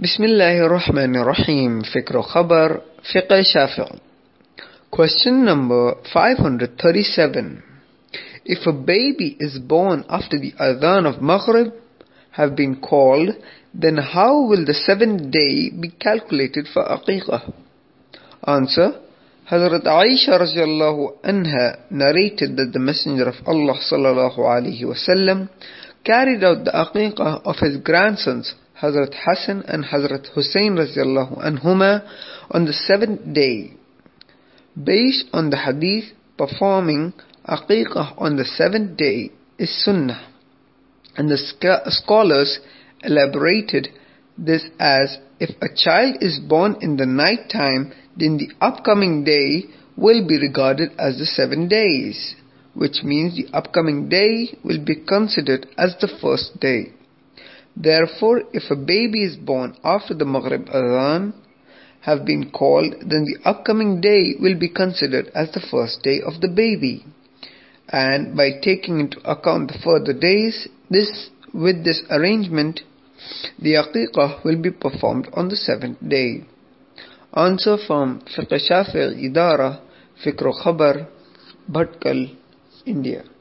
Bismillahirrahmanirrahim. Fikr Khabar, Fiqh Shafi'i. Question number 537. If a baby is born after the adhan of Maghrib have been called, then how will the seventh day be calculated for Aqiqah? Answer. Hazrat Aisha radiallahu anha narrated that the Messenger of Allah sallallahu alaihi wasallam carried out the Aqiqah of his grandsons Hazrat Hassan and Hazrat Hussein radiallahu anhuma on the seventh day. Based on the hadith, performing Aqiqah on the seventh day is sunnah, and the scholars elaborated this as if a child is born in the night time, then the upcoming day will be regarded as the 7 days, which means the upcoming day will be considered as the first day. Therefore, if a baby is born after the Maghrib Adhan have been called, then the upcoming day will be considered as the first day of the baby. And by taking into account the further days, with this arrangement, the Aqiqah will be performed on the 7th day. Answer from Fiqh Shafi'i Idara, Fikr Khabar, Bhatkal, India.